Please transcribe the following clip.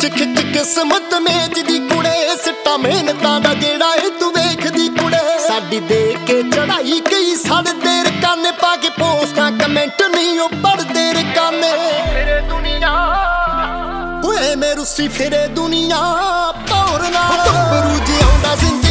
खिच किस्मत मेज दी कुड़े सिट्टा मेहनतां दा जेड़ा ए तू वेखदी कुड़े साडी देख के चढ़ाई कई सड़दे रकाने पा के पोस्टां कमेंट नहीं ओ पढ़दे रकाने फिरे दुनिया ओए मैं रुसी फिरे दुनिया तौर नाल बरू जिउंदा जिंदगी